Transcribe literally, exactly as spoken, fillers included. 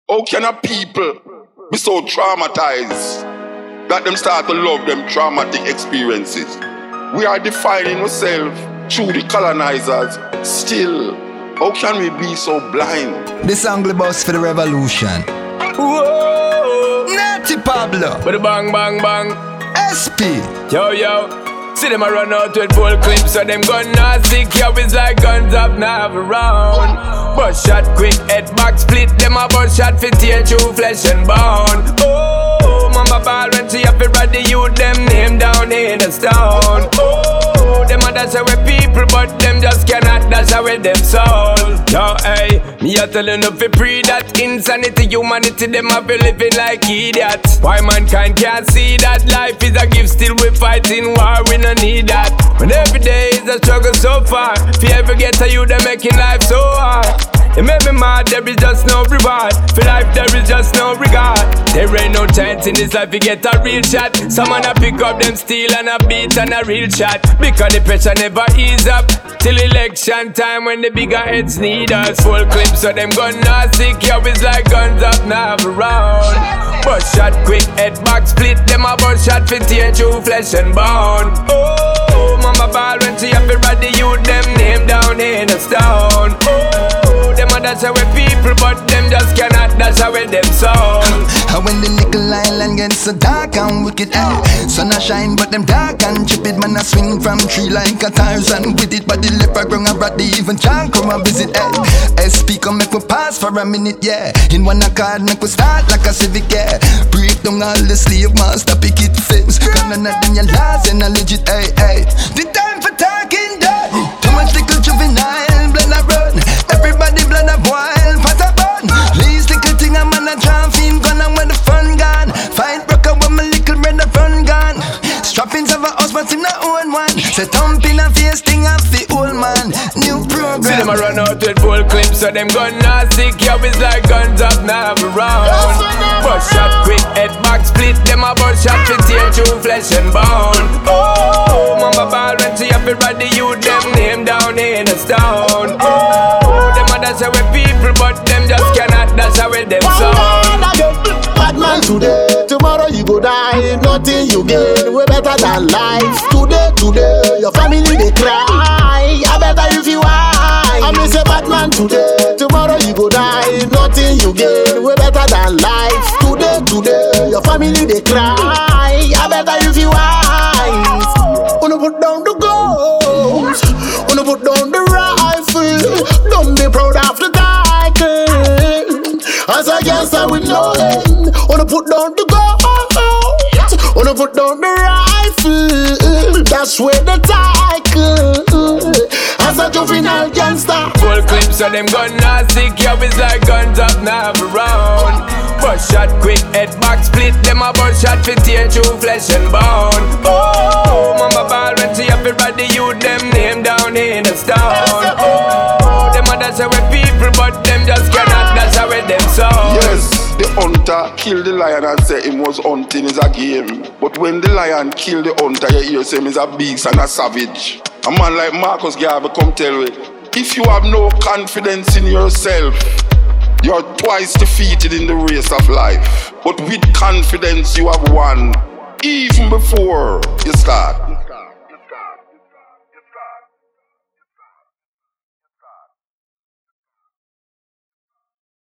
How can a people be so traumatized that them start to love them traumatic experiences? We are defining ourselves through the colonizers. Still, how can we be so blind? This angle boss for the revolution. Whoa, Natty Pablo. but the bang bang bang. S P. Yo yo, see them a run out with full clips, so them gun not sick. Yo, it's like guns up now around. Bust shot quick, head back split. Them a bust shot fit tear through flesh and bone. Oh, mama ball when she up it ride the youth, them name down in the stone. Oh, them a dash away people, but them just cannot dash away them soul. Yo, hey, me a tellin' you fi pre that insanity, humanity, them a be living like idiots. Why mankind can't see that life is a gift, still we fighting war, we no need that. When every day is a struggle so far, if you ever get to you, they making life so hard. It made me mad, there is just no reward. For life there is just no regard. There ain't no chance in this life you get a real shot. Someone a pick up them steel and a beat and a real shot. Because the pressure never ease up till election time when the bigger heads need us. Full clips so them gun not sick, yo, it's like guns up now around. Bust shot quick, head back split. Them a bust shot fit tear through flesh and bone. Oh, mama ball when she up it ride the youth, them name down in a stone. Oh, them a dash away people, but them just cannot dash away them soul. And when the nickel island gets so dark and wicked, eh, sun a shine but them dark and stupid. Man a swing from tree like a Tarzan with it, but the left a ground a brat, the even John come a visit, eh. S P come make we pass for a minute, yeah. In one accord make we start like a civic, yeah. Break down all the slave master picket fence. Cause none of them your laws and a legit, eh, eh. The time for talking done. Too much little juvenile, blend a run. Everybody blend a wild, pot a bun. Least little thing a man a jam film gun, and when the fun gone, fight broke up when my little brother run gone. Strappings of a house but him not own one. Say thump in a face thing of the old man. New program. See them a run out with full clips, so them gun not sick. Yo, it's like guns up now around. Bust shot quick, head back split. Them a bust shot fit tear through flesh and bone. Oh, mama ball when she up it ride the youth, them name down in a stone. Oh, them a dash away people, but them just cannot dash away them soul. Bad man today, tomorrow you go die. Nothing you gain, way better than life. Today, today, your family they cry. I better if you are. I miss a bad man today, tomorrow you go die. Nothing you gain, way better than life. Today, today, your family they cry. I better if you are. Wanna put down the guns, wanna put down the rifle. Don't be proud of the title. As a gangster with no end, wanna put down the guns, wanna put down the rifle. That's where the title. As a juvenile gangster. Full clips so them gun not sick, yo, it's like guns up now around. Bust shot quick, head back split. Them a bust shot fit tear through flesh and bone. Oh, mama ball when she up it ride the youth, them name down in a stone. Oh, them a dash away people, but them just cannot dash away them soul. Yes, the hunter killed the lion and say him was hunting is a game. But when the lion killed the hunter, you hear him is a beast and a savage. A man like Marcus Garvey come tell you, if you have no confidence in yourself, you're twice defeated in the race of life. But with confidence you have won, even before you start.